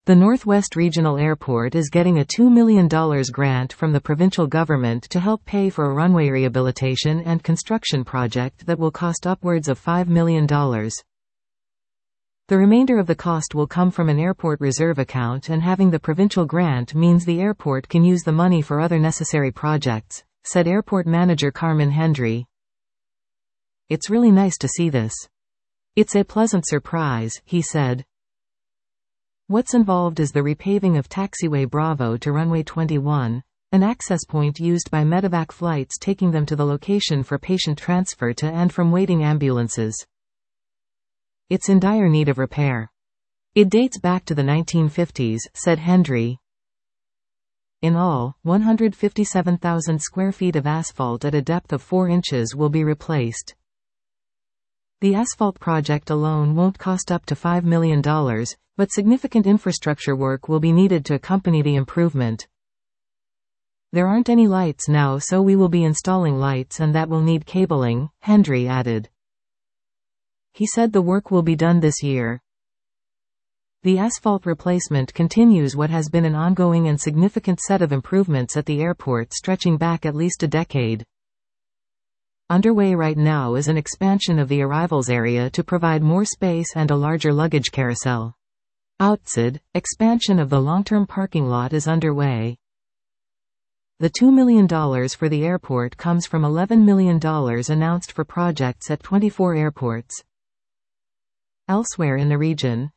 The Northwest Regional Airport is getting a $2 million grant from the provincial government to help pay for a runway rehabilitation and construction project that will cost upwards of $5 million. The remainder of the cost will come from an airport reserve account, and having the provincial grant means the airport can use the money for other necessary projects, said airport manager Carmen Hendry. It's really nice to see this. It's a pleasant surprise, he said. What's involved is the repaving of Taxiway Bravo to runway 21, an access point used by medevac flights taking them to the location for patient transfer to and from waiting ambulances. It's in dire need of repair. It dates back to the 1950s, said Hendry. In all, 157,000 square feet of asphalt at a depth of 4 inches will be replaced. The asphalt project alone won't cost up to $5 million, but significant infrastructure work will be needed to accompany the improvement. There aren't any lights now, so we will be installing lights, and that will need cabling, Hendry added. He said the work will be done this year. The asphalt replacement continues what has been an ongoing and significant set of improvements at the airport stretching back at least a decade. Underway right now is an expansion of the arrivals area to provide more space and a larger luggage carousel. Outside, expansion of the long-term parking lot is underway. The $2 million for the airport comes from $11 million announced for projects at 24 airports. Elsewhere in the region,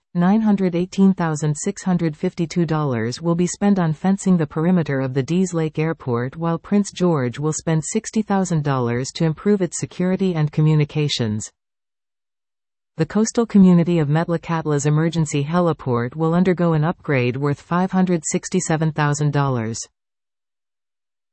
$918,652 will be spent on fencing the perimeter of the Dease Lake Airport, while Prince George will spend $60,000 to improve its security and communications. The coastal community of Metlakatla's emergency heliport will undergo an upgrade worth $567,000.